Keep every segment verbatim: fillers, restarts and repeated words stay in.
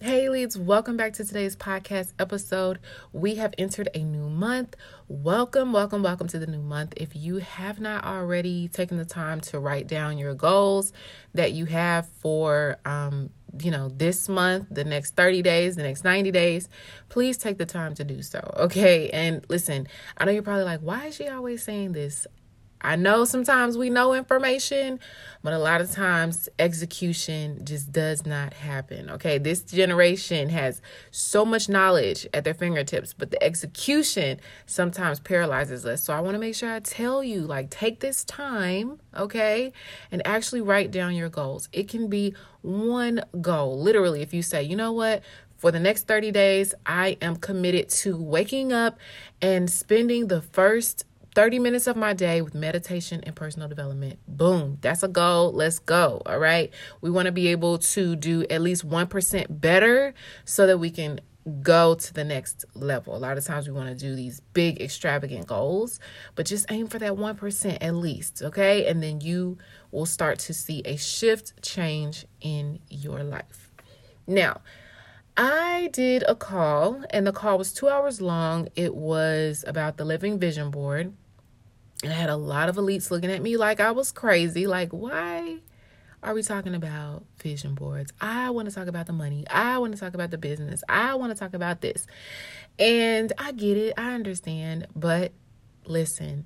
Hey leads, welcome back to today's podcast episode. We have entered a new month. Welcome, welcome, welcome to the new month. If you have not already taken the time to write down your goals that you have for, um, you know, this month, the next thirty days, the next ninety days, please take the time to do so. Okay. And listen, I know you're probably like, why is she always saying this? I know sometimes we know information, but a lot of times execution just does not happen. Okay, this generation has so much knowledge at their fingertips, but the execution sometimes paralyzes us. So I want to make sure I tell you, like, take this time, okay, and actually write down your goals. It can be one goal. Literally, if you say, you know what? For the next thirty days, I am committed to waking up and spending the first thirty minutes of my day with meditation and personal development. Boom. That's a goal. Let's go. All right. We want to be able to do at least one percent better so that we can go to the next level. A lot of times we want to do these big extravagant goals, but just aim for that one percent at least. Okay. And then you will start to see a shift change in your life. Now, I did a call and the call was two hours long. It was about the Living Vision Board. And I had a lot of elites looking at me like I was crazy. Like, why are we talking about vision boards? I want to talk about the money. I want to talk about the business. I want to talk about this. And I get it. I understand. But listen,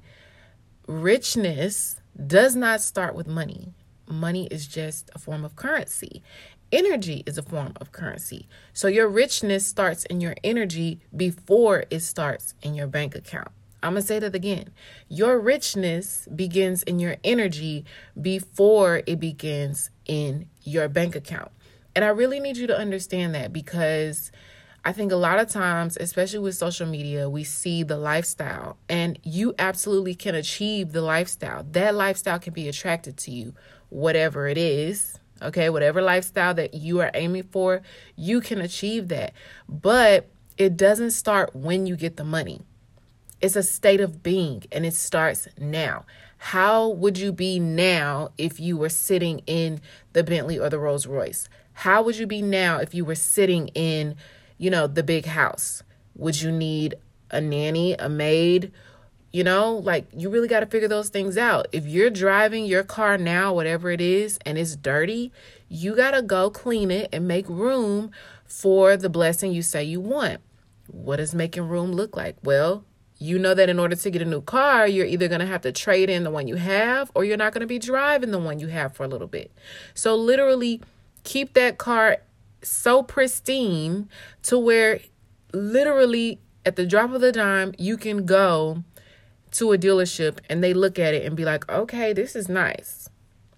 richness does not start with money. Money is just a form of currency. Energy is a form of currency. So your richness starts in your energy before it starts in your bank account. I'm going to say that again. Your richness begins in your energy before it begins in your bank account. And I really need you to understand that, because I think a lot of times, especially with social media, we see the lifestyle, and you absolutely can achieve the lifestyle. That lifestyle can be attracted to you, whatever it is. Okay, whatever lifestyle that you are aiming for, you can achieve that. But it doesn't start when you get the money. It's a state of being, and it starts now. How would you be now if you were sitting in the Bentley or the Rolls Royce? How would you be now if you were sitting in, you know, the big house? Would you need a nanny, a maid? You know, like, you really got to figure those things out. If you're driving your car now, whatever it is, and it's dirty, you got to go clean it and make room for the blessing you say you want. What does making room look like? Well, you know that in order to get a new car, you're either going to have to trade in the one you have, or you're not going to be driving the one you have for a little bit. So literally keep that car so pristine to where literally at the drop of the dime, you can go to a dealership and they look at it and be like, okay, this is nice.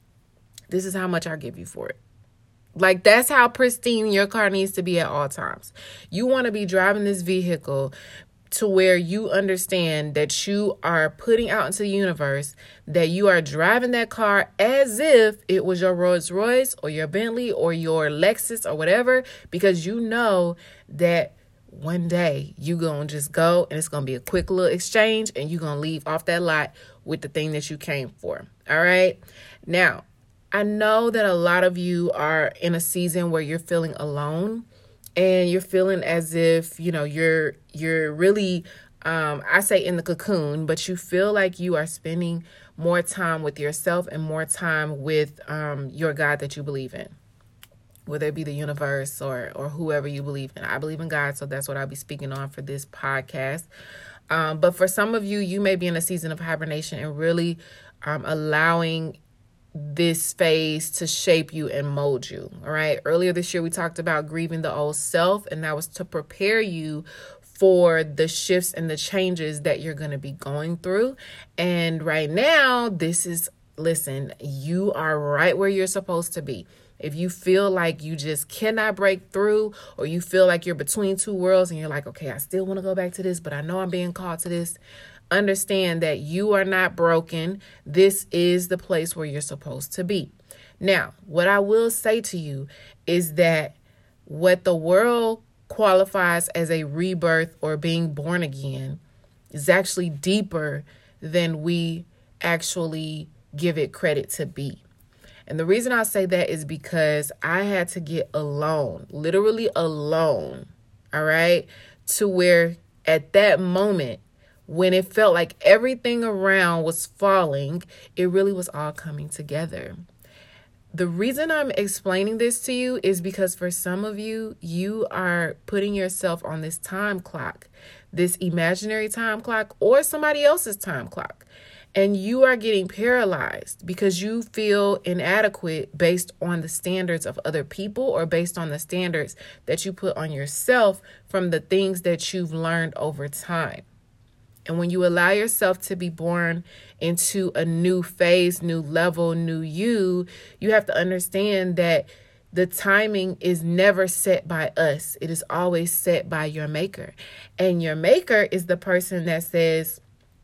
This is how much I'll give you for it. Like, that's how pristine your car needs to be at all times. You want to be driving this vehicle to where you understand that you are putting out into the universe that you are driving that car as if it was your Rolls Royce or your Bentley or your Lexus or whatever, because you know that one day you gonna just go and it's gonna be a quick little exchange and you're gonna leave off that lot with the thing that you came for. All right. Now, I know that a lot of you are in a season where you're feeling alone. And you're feeling as if, you know, you're you're really, um, I say in the cocoon, but you feel like you are spending more time with yourself and more time with um, your God that you believe in, whether it be the universe or or whoever you believe in. I believe in God, so that's what I'll be speaking on for this podcast. Um, but for some of you, you may be in a season of hibernation and really um, allowing this phase to shape you and mold you. All right. Earlier this year, we talked about grieving the old self, and that was to prepare you for the shifts and the changes that you're going to be going through. And right now, this is, listen, you are right where you're supposed to be. If you feel like you just cannot break through, or you feel like you're between two worlds and you're like, okay, I still want to go back to this, but I know I'm being called to this. Understand that you are not broken. This is the place where you're supposed to be. Now, what I will say to you is that what the world qualifies as a rebirth or being born again is actually deeper than we actually give it credit to be. And the reason I say that is because I had to get alone, literally alone. All right. To where at that moment, when it felt like everything around was falling, it really was all coming together. The reason I'm explaining this to you is because for some of you, you are putting yourself on this time clock, this imaginary time clock or somebody else's time clock. And you are getting paralyzed because you feel inadequate based on the standards of other people or based on the standards that you put on yourself from the things that you've learned over time. And when you allow yourself to be born into a new phase, new level, new you, you have to understand that the timing is never set by us. It is always set by your maker. And your maker is the person that says,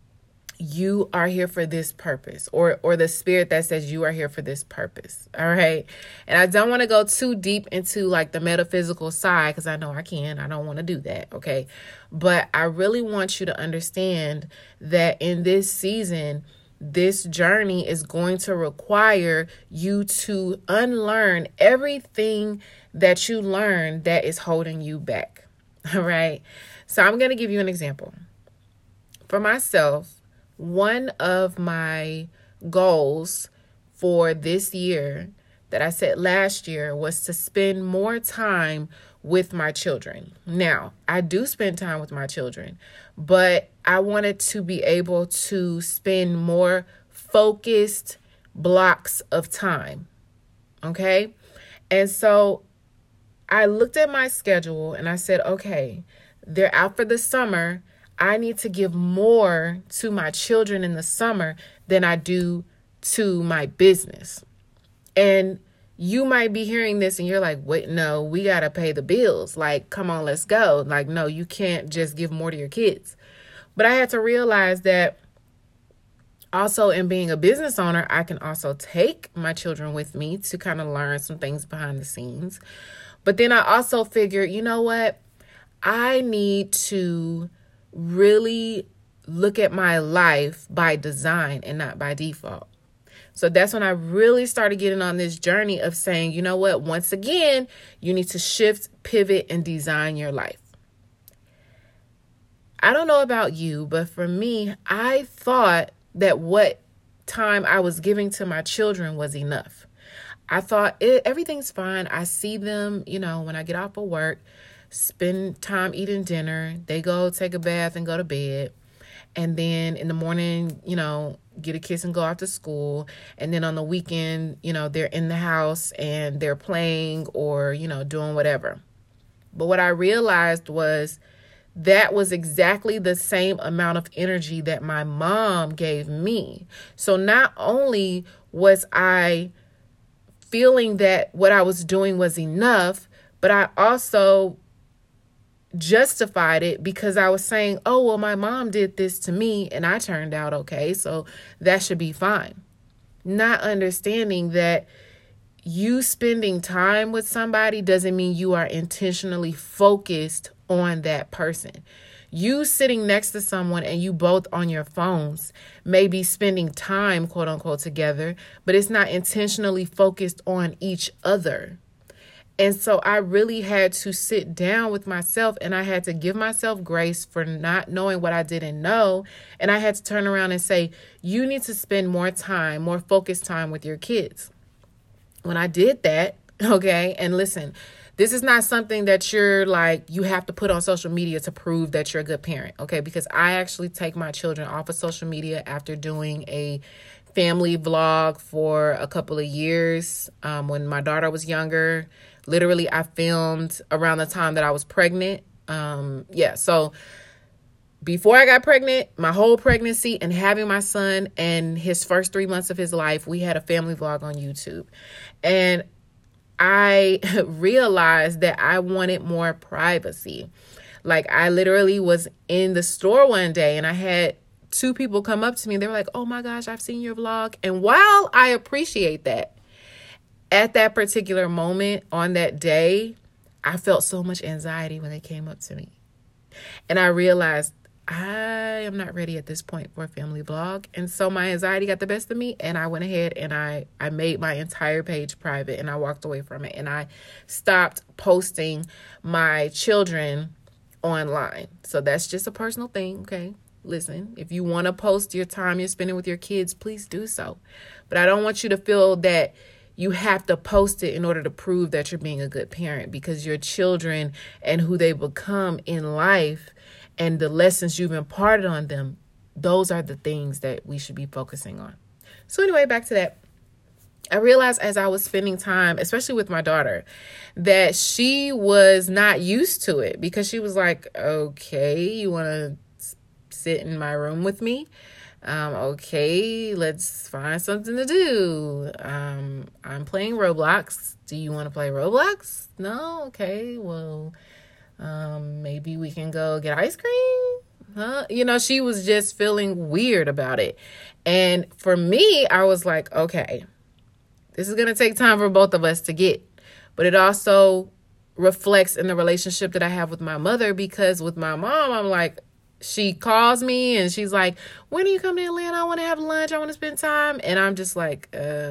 you are here for this purpose, or or the spirit that says you are here for this purpose. All right. And I don't want to go too deep into like the metaphysical side because I know I can. I don't want to do that. OK, but I really want you to understand that in this season, this journey is going to require you to unlearn everything that you learned that is holding you back. All right. So I'm going to give you an example. For myself, one of my goals for this year that I set last year was to spend more time with my children. Now, I do spend time with my children, but I wanted to be able to spend more focused blocks of time. Okay? And so I looked at my schedule and I said, okay, they're out for the summer. I need to give more to my children in the summer than I do to my business. And you might be hearing this and you're like, wait, no, we got to pay the bills. Like, come on, let's go. Like, no, you can't just give more to your kids. But I had to realize that also in being a business owner, I can also take my children with me to kind of learn some things behind the scenes. But then I also figured, you know what? I need to really look at my life by design and not by default. So that's when I really started getting on this journey of saying, you know what, once again, you need to shift, pivot, and design your life. I don't know about you, but for me, I thought that what time I was giving to my children was enough. I thought it, everything's fine. I see them, you know, when I get off of work, spend time eating dinner. They go take a bath and go to bed. And then in the morning, you know, get a kiss and go off to school. And then on the weekend, you know, they're in the house and they're playing or, you know, doing whatever. But what I realized was that was exactly the same amount of energy that my mom gave me. So not only was I feeling that what I was doing was enough, but I also justified it because I was saying, oh, well, my mom did this to me and I turned out okay, so that should be fine. Not understanding that you spending time with somebody doesn't mean you are intentionally focused on that person. You sitting next to someone and you both on your phones may be spending time, quote unquote, together, but it's not intentionally focused on each other. And so I really had to sit down with myself and I had to give myself grace for not knowing what I didn't know. And I had to turn around and say, you need to spend more time, more focused time with your kids. When I did that, okay, and listen, this is not something that you're like, you have to put on social media to prove that you're a good parent, okay? Because I actually take my children off of social media after doing a family vlog for a couple of years um, when my daughter was younger. Literally, I filmed around the time that I was pregnant. Um, yeah, so before I got pregnant, my whole pregnancy and having my son and his first three months of his life, we had a family vlog on YouTube. And I realized that I wanted more privacy. Like I literally was in the store one day and I had two people come up to me. They were like, oh my gosh, I've seen your vlog. And while I appreciate that, at that particular moment on that day, I felt so much anxiety when they came up to me. And I realized I am not ready at this point for a family vlog. And so my anxiety got the best of me, and I went ahead and I, I made my entire page private, and I walked away from it, and I stopped posting my children online. So that's just a personal thing, okay? Listen, if you want to post your time you're spending with your kids, please do so. But I don't want you to feel that you have to post it in order to prove that you're being a good parent, because your children and who they become in life and the lessons you've imparted on them, those are the things that we should be focusing on. So anyway, back to that. I realized as I was spending time, especially with my daughter, that she was not used to it, because she was like, okay, you want to sit in my room with me? Um, okay, let's find something to do. Um, I'm playing Roblox. Do you want to play Roblox? No? Okay, well, um, maybe we can go get ice cream. Huh? You know, she was just feeling weird about it. And for me, I was like, okay, this is going to take time for both of us to get. But it also reflects in the relationship that I have with my mother, because with my mom, I'm like, she calls me and she's like, when are you coming to Atlanta? I want to have lunch. I want to spend time. And I'm just like,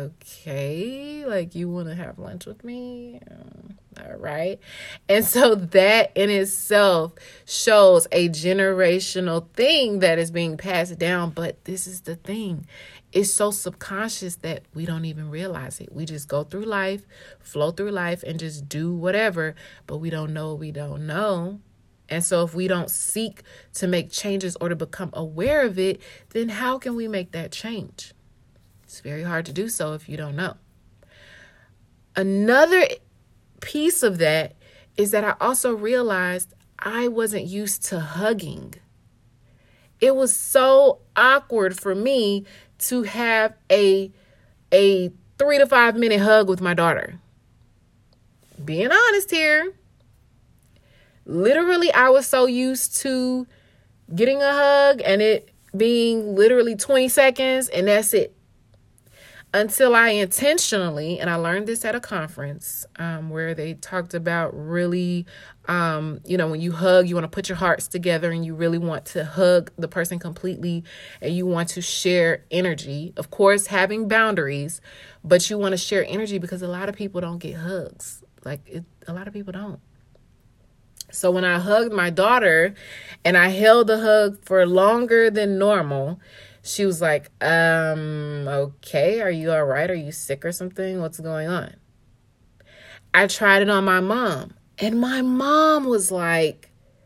okay, like, you want to have lunch with me? Um, all right. And so that in itself shows a generational thing that is being passed down. But this is the thing. It's so subconscious that we don't even realize it. We just go through life, flow through life, and just do whatever. But we don't know what we don't know. And so if we don't seek to make changes or to become aware of it, then how can we make that change? It's very hard to do so if you don't know. Another piece of that is that I also realized I wasn't used to hugging. It was so awkward for me to have a, a three to five minute hug with my daughter. Being honest here. Literally, I was so used to getting a hug and it being literally twenty seconds and that's it. Until I intentionally, and I learned this at a conference um, where they talked about really, um, you know, when you hug, you want to put your hearts together and you really want to hug the person completely and you want to share energy. Of course, having boundaries, but you want to share energy because a lot of people don't get hugs. Like it, a lot of people don't. So when I hugged my daughter and I held the hug for longer than normal, she was like, um, okay, are you all right? Are you sick or something? What's going on? I tried it on my mom, and my mom was like,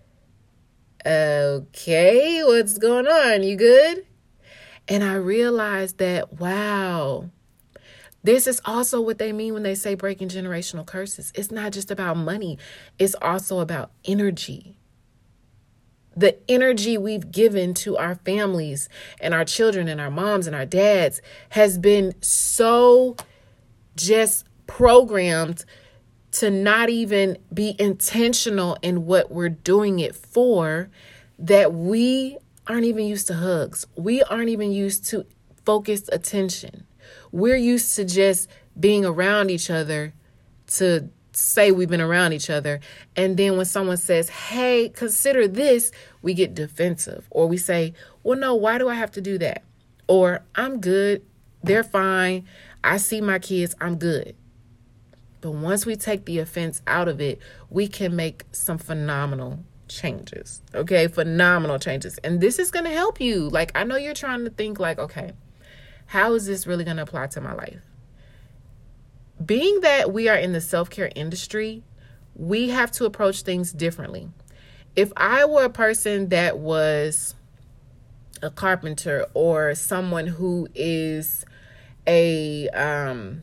okay, what's going on? You good? And I realized that, wow, this is also what they mean when they say breaking generational curses. It's not just about money. It's also about energy. The energy we've given to our families and our children and our moms and our dads has been so just programmed to not even be intentional in what we're doing it for, that we aren't even used to hugs. We aren't even used to focused attention. We're used to just being around each other to say we've been around each other. And then when someone says, hey, consider this, we get defensive. Or we say, well, no, why do I have to do that? Or I'm good. They're fine. I see my kids. I'm good. But once we take the offense out of it, we can make some phenomenal changes. Okay, phenomenal changes. And this is going to help you. Like, I know you're trying to think like, okay, how is this really going to apply to my life? Being that we are in the self-care industry, we have to approach things differently. If I were a person that was a carpenter or someone who is a, um,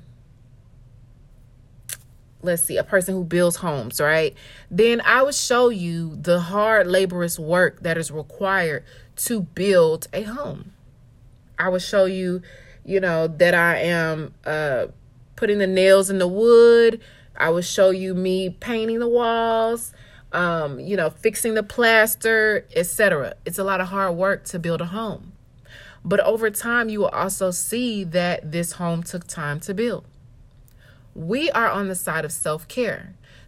let's see, a person who builds homes, right? Then I would show you the hard, laborious work that is required to build a home. I would show you, you know, that I am uh, putting the nails in the wood. I would show you me painting the walls, um, you know, fixing the plaster, et cetera. It's a lot of hard work to build a home. But over time, you will also see that this home took time to build. We are on the side of self-care.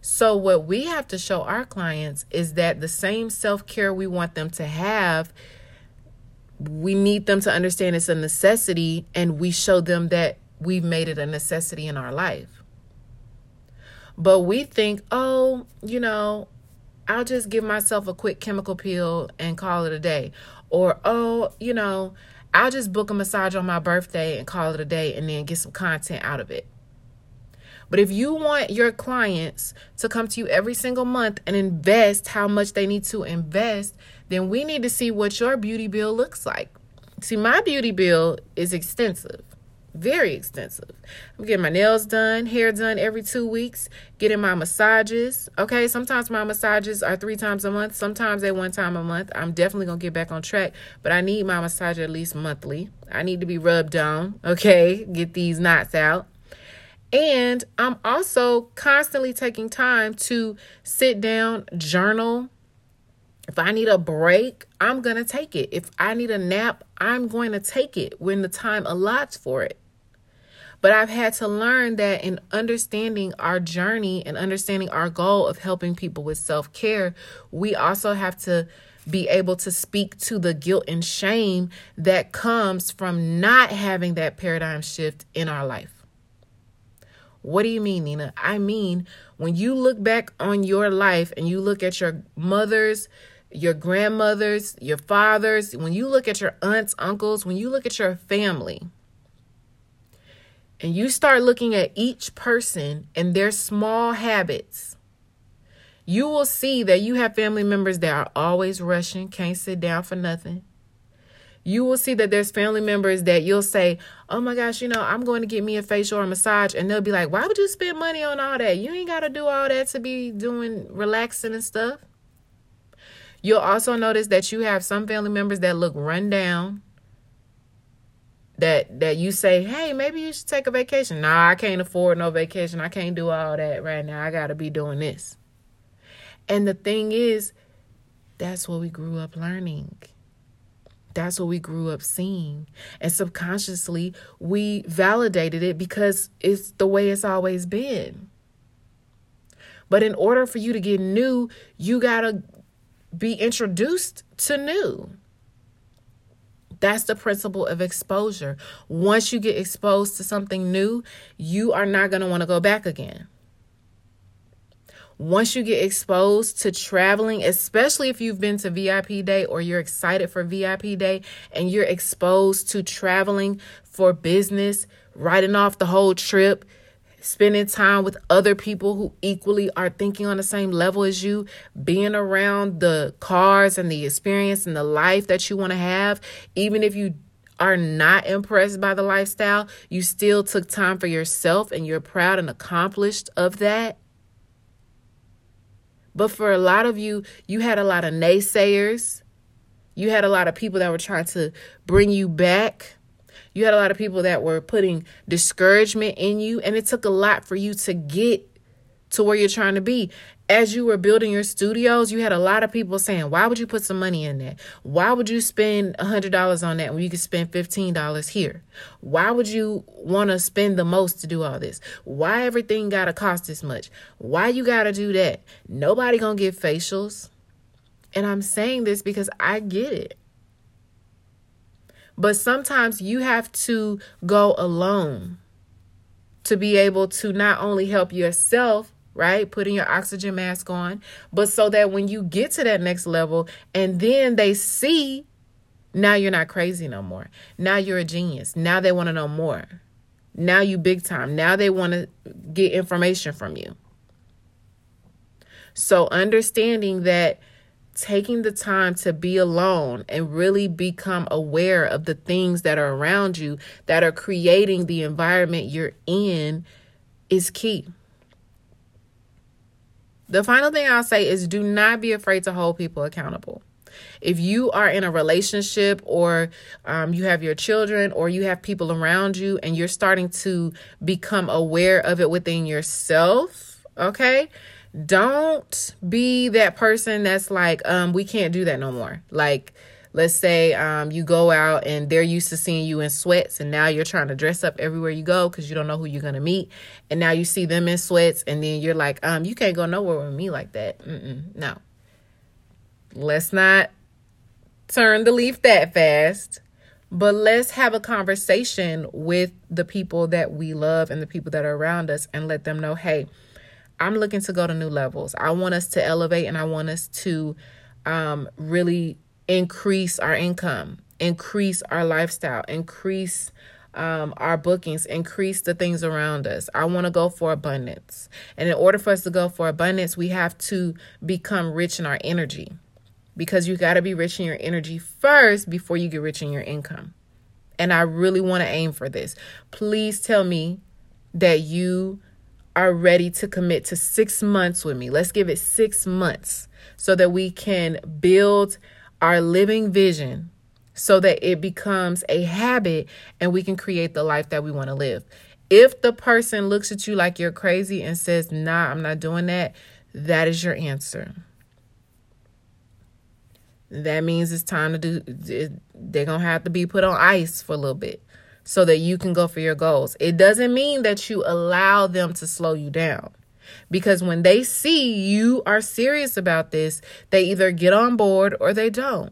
So what we have to show our clients is that the same self-care we want them to have, we need them to understand it's a necessity, and we show them that we've made it a necessity in our life. But we think, oh, you know, I'll just give myself a quick chemical peel and call it a day. Or, oh, you know, I'll just book a massage on my birthday and call it a day and then get some content out of it. But if you want your clients to come to you every single month and invest how much they need to invest, then we need to see what your beauty bill looks like. See, my beauty bill is extensive, very extensive. I'm getting my nails done, hair done every two weeks, getting my massages. Okay, sometimes my massages are three times a month, sometimes they're one time a month. I'm definitely going to get back on track, but I need my massage at least monthly. I need to be rubbed down, okay, get these knots out. And I'm also constantly taking time to sit down, journal. If I need a break, I'm going to take it. If I need a nap, I'm going to take it when the time allots for it. But I've had to learn that in understanding our journey and understanding our goal of helping people with self-care, we also have to be able to speak to the guilt and shame that comes from not having that paradigm shift in our life. What do you mean, Nina? I mean, when you look back on your life and you look at your mothers, your grandmothers, your fathers, when you look at your aunts, uncles, when you look at your family, and you start looking at each person and their small habits, you will see that you have family members that are always rushing, can't sit down for nothing. You will see that there's family members that you'll say, oh my gosh, you know, I'm going to get me a facial or a massage. And they'll be like, why would you spend money on all that? You ain't got to do all that to be doing relaxing and stuff. You'll also notice that you have some family members that look run down, that that you say, hey, maybe you should take a vacation. Nah, I can't afford no vacation. I can't do all that right now. I got to be doing this. And the thing is, that's what we grew up learning. That's what we grew up seeing. And subconsciously, we validated it because it's the way it's always been. But in order for you to get new, you got to be introduced to new. That's the principle of exposure. Once you get exposed to something new, you are not going to want to go back again. Once you get exposed to traveling, especially if you've been to V I P Day or you're excited for V I P Day and you're exposed to traveling for business, writing off the whole trip, spending time with other people who equally are thinking on the same level as you, being around the cars and the experience and the life that you want to have, even if you are not impressed by the lifestyle, you still took time for yourself and you're proud and accomplished of that. But for a lot of you, you had a lot of naysayers. You had a lot of people that were trying to bring you back. You had a lot of people that were putting discouragement in you. And it took a lot for you to get to where you're trying to be. As you were building your studios, you had a lot of people saying, why would you put some money in that? Why would you spend one hundred dollars on that when you could spend fifteen dollars here? Why would you want to spend the most to do all this? Why everything got to cost this much? Why you got to do that? Nobody going to get facials. And I'm saying this because I get it. But sometimes you have to go alone to be able to not only help yourself, right? Putting your oxygen mask on, but so that when you get to that next level and then they see, now you're not crazy no more. Now you're a genius. Now they want to know more. Now you big time. Now they want to get information from you. So understanding that taking the time to be alone and really become aware of the things that are around you that are creating the environment you're in is key. The final thing I'll say is do not be afraid to hold people accountable. If you are in a relationship or um, you have your children or you have people around you and you're starting to become aware of it within yourself, okay, don't be that person that's like, um, we can't do that no more. Like, Let's say um, you go out and they're used to seeing you in sweats, and now you're trying to dress up everywhere you go because you don't know who you're going to meet. And now you see them in sweats, and then you're like, um, you can't go nowhere with me like that. Mm-mm, no. Let's not turn the leaf that fast, but let's have a conversation with the people that we love and the people that are around us and let them know, hey, I'm looking to go to new levels. I want us to elevate, and I want us to um, really increase our income, increase our lifestyle, increase um, our bookings, increase the things around us. I want to go for abundance. And in order for us to go for abundance, we have to become rich in our energy, because you got to be rich in your energy first before you get rich in your income. And I really want to aim for this. Please tell me that you are ready to commit to six months with me. Let's give it six months so that we can build our living vision so that it becomes a habit and we can create the life that we want to live. If the person looks at you like you're crazy and says, nah, I'm not doing that, that is your answer. That means it's time to do, they're going to have to be put on ice for a little bit so that you can go for your goals. It doesn't mean that you allow them to slow you down, because when they see you are serious about this, they either get on board or they don't.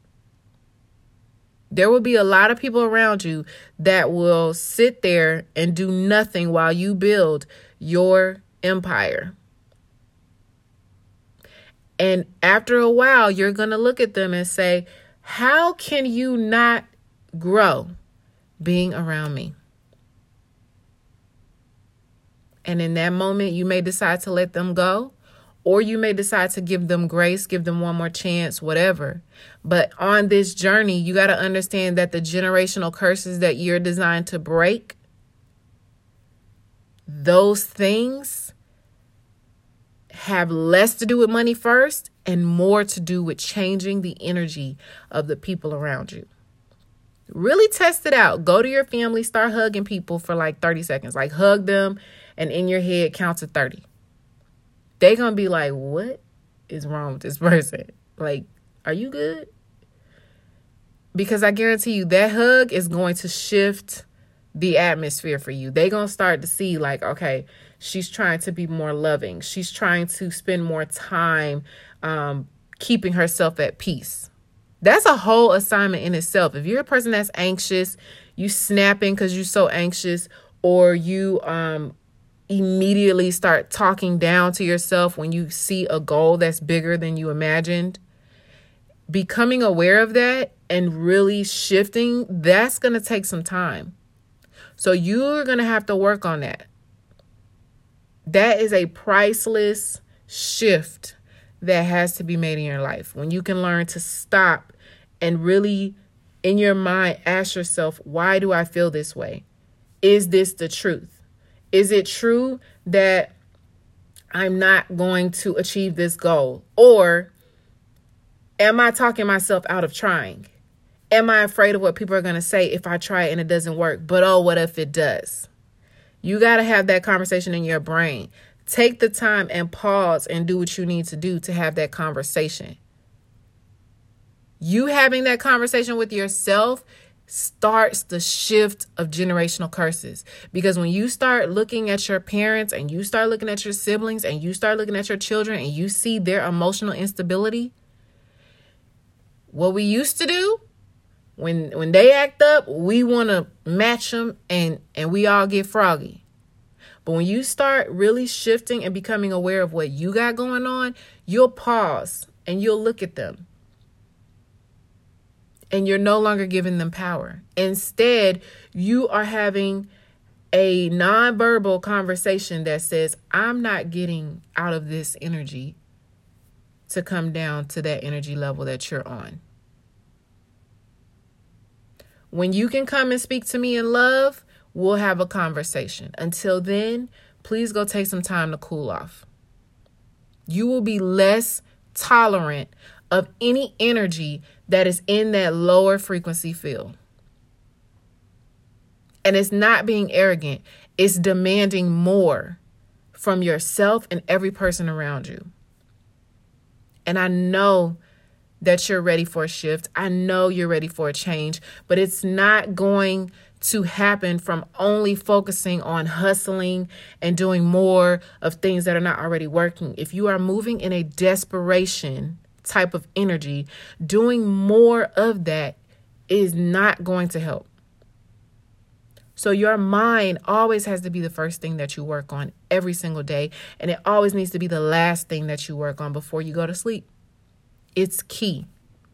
There will be a lot of people around you that will sit there and do nothing while you build your empire. And after a while, you're going to look at them and say, how can you not grow being around me? And in that moment, you may decide to let them go, or you may decide to give them grace, give them one more chance, whatever. But on this journey, you got to understand that the generational curses that you're designed to break, those things have less to do with money first and more to do with changing the energy of the people around you. Really test it out. Go to your family, start hugging people for like thirty seconds. Like hug them, and in your head count to thirty. They're going to be like, what is wrong with this person? Like, are you good? Because I guarantee you that hug is going to shift the atmosphere for you. They're going to start to see like, okay, she's trying to be more loving. She's trying to spend more time um, keeping herself at peace. That's a whole assignment in itself. If you're a person that's anxious, you snapping because you're so anxious, or you um, immediately start talking down to yourself when you see a goal that's bigger than you imagined, becoming aware of that and really shifting, that's going to take some time. So you're going to have to work on that. That is a priceless shift that has to be made in your life. When you can learn to stop and really in your mind ask yourself, why do I feel this way? Is this the truth? Is it true that I'm not going to achieve this goal? Or am I talking myself out of trying? Am I afraid of what people are going to say if I try it and it doesn't work? But oh, what if it does? You got to have that conversation in your brain. Take the time and pause and do what you need to do to have that conversation. You having that conversation with yourself starts the shift of generational curses. Because when you start looking at your parents and you start looking at your siblings and you start looking at your children and you see their emotional instability, what we used to do when when they act up, we want to match them and, and we all get froggy. But when you start really shifting and becoming aware of what you got going on, you'll pause and you'll look at them. And you're no longer giving them power. Instead, you are having a nonverbal conversation that says, I'm not getting out of this energy to come down to that energy level that you're on. When you can come and speak to me in love, we'll have a conversation. Until then, please go take some time to cool off. You will be less tolerant of any energy that is in that lower frequency field. And it's not being arrogant. It's demanding more from yourself and every person around you. And I know that you're ready for a shift. I know you're ready for a change, but it's not going to happen from only focusing on hustling and doing more of things that are not already working. If you are moving in a desperation type of energy, doing more of that is not going to help. So your mind always has to be the first thing that you work on every single day. And it always needs to be the last thing that you work on before you go to sleep. It's key.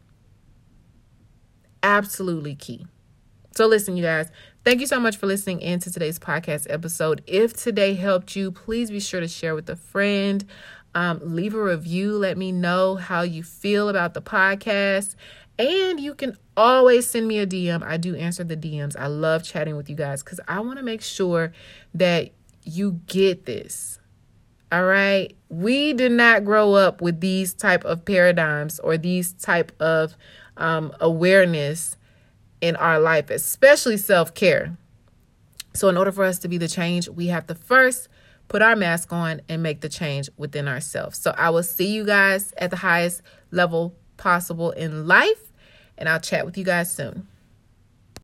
Absolutely key. So listen, you guys, thank you so much for listening in to today's podcast episode. If today helped you, please be sure to share with a friend. Um, leave a review. Let me know how you feel about the podcast. And you can always send me a D M. I do answer the D Ms. I love chatting with you guys because I want to make sure that you get this. All right. We did not grow up with these type of paradigms or these type of um, awareness in our life, especially self-care. So in order for us to be the change, we have to first put our mask on and make the change within ourselves. So I will see you guys at the highest level possible in life, and I'll chat with you guys soon.